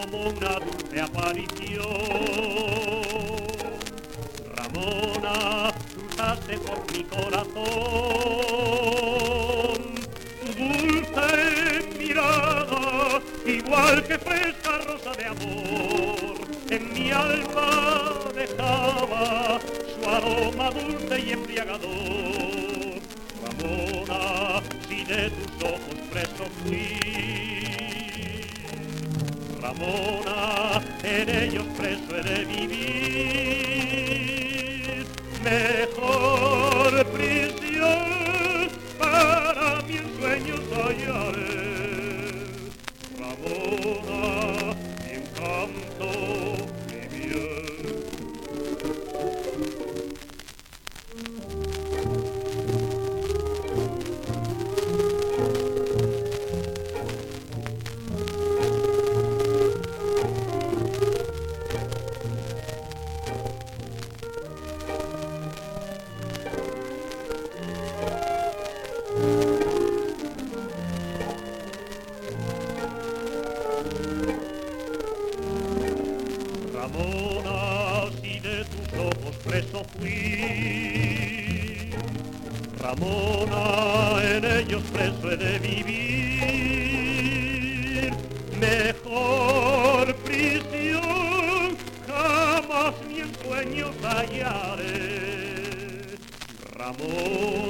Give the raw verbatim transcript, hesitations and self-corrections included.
como una dulce aparición. Ramona, cruzaste por mi corazón, tu dulce mirada, igual que fresca rosa de amor, en mi alma dejaba su aroma dulce y embriagador. Ramona, si de tus ojos preso fui, Ramona, en ellos preso he de vivir. Mejor prisión para mí en sueños hallaré. Ramona, mi encanto, mi bien. Ramona, si de tus ojos preso fui, Ramona, en ellos preso he de vivir. Mejor prisión jamás ni en sueños hallaré. Ramona,